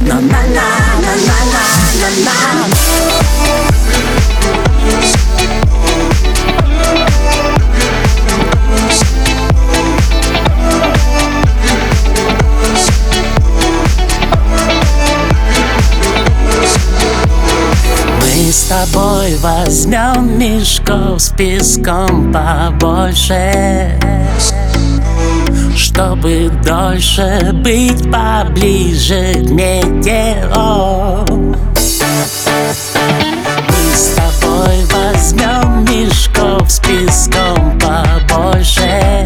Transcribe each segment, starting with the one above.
Мы с тобой возьмем мешков с песком побольше, чтобы дольше быть поближе к метеору. Мы с тобой возьмем мешков с песком побольше,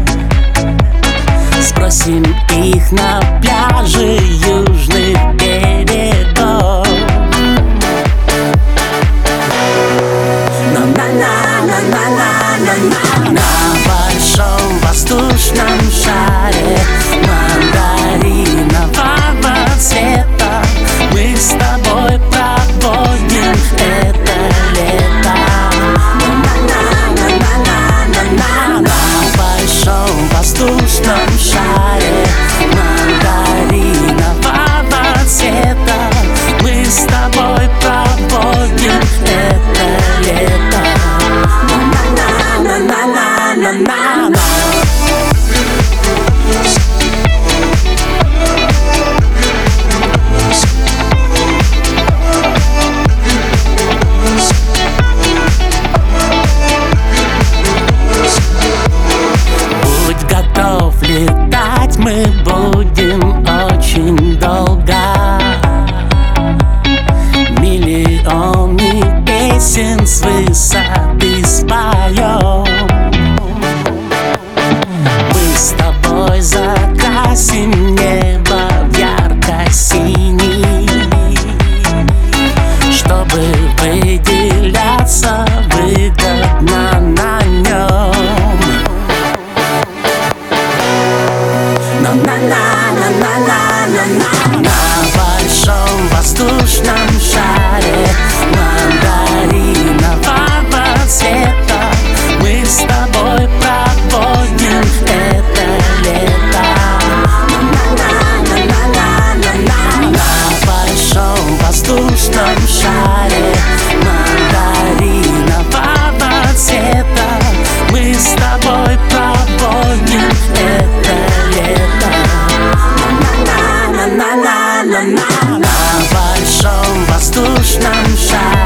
сбросим их на пляже южных берегов. На большом воздушном шаре мандаринового цвета мы с тобой проводим это лето. На большом воздушном шаре мандаринового цвета мы с тобой проводим это лето. Будь готов летать, мы будем очень долго. Миллионы песен с высоты споем. Мы с тобой закрасим небо в ярко-синий, чтобы выделяться выгодно на нем. На большом воздушном шаре мандаринового цвета мы с тобой проводим это лето. На большом воздушном шаре мандаринового цвета мы с тобой проводим это лето. На большом воздушном шаре